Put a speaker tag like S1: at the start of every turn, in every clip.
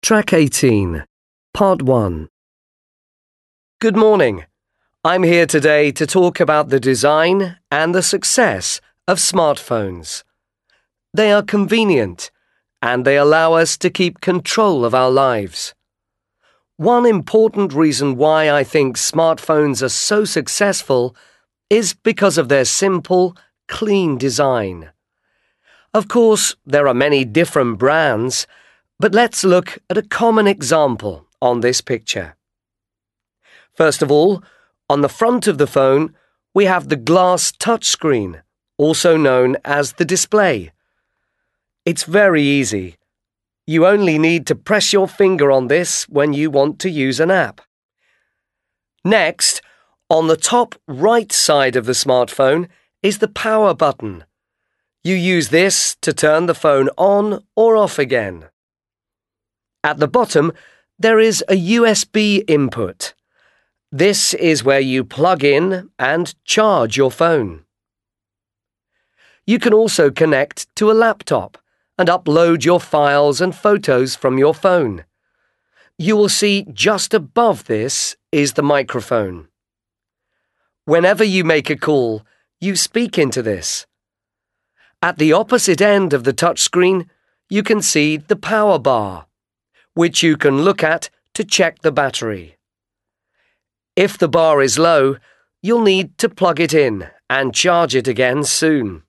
S1: Track 18, Part 1. Good morning. I'm here today to talk about the design and the success of smartphones. They are convenient and they allow us to keep control of our lives. One important reason why I think smartphones are so successful is because of their simple, clean design. Of course, there are many different brands, but let's look at a common example on this picture. First of all, on the front of the phone, we have the glass touchscreen, also known as the display. It's very easy. You only need to press your finger on this when you want to use an app. Next, on the top right side of the smartphone is the power button. You use this to turn the phone on or off again. At the bottom, there is a USB input. This is where you plug in and charge your phone. You can also connect to a laptop and upload your files and photos from your phone. You will see just above this is the microphone. Whenever you make a call, you speak into this. At the opposite end of the touchscreen, you can see the power bar, which you can look at to check the battery. If the bar is low, you'll need to plug it in and charge it again soon.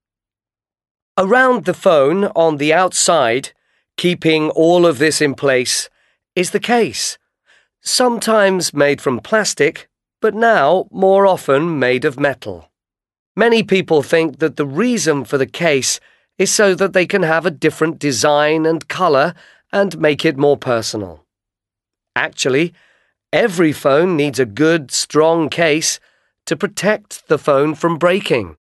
S1: Around the phone on the outside, keeping all of this in place, is the case, sometimes made from plastic, but now more often made of metal. Many people think that the reason for the case is so that they can have a different design and color and make it more personal. Actually, every phone needs a good, strong case to protect the phone from breaking.